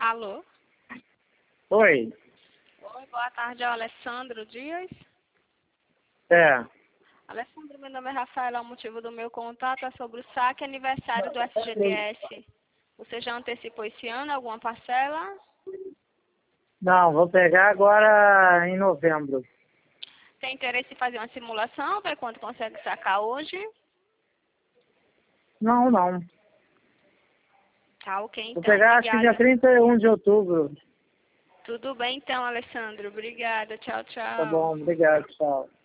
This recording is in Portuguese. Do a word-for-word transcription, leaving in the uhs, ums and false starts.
Alô? Oi. Oi, boa tarde, é o Alessandro Dias. É. Alessandro, meu nome é Rafaela, o motivo do meu contato é sobre o saque aniversário do F G T S. Você já antecipou esse ano alguma parcela? Não, vou pegar agora em novembro. Tem interesse em fazer uma simulação, ver quanto consegue sacar hoje? Não, não. Tá, ok, Vou então, pegar acho que dia obrigada. trinta e um de outubro. Tudo bem então, Alessandro, obrigada, tchau, Tá tchau. bom, obrigado, tchau.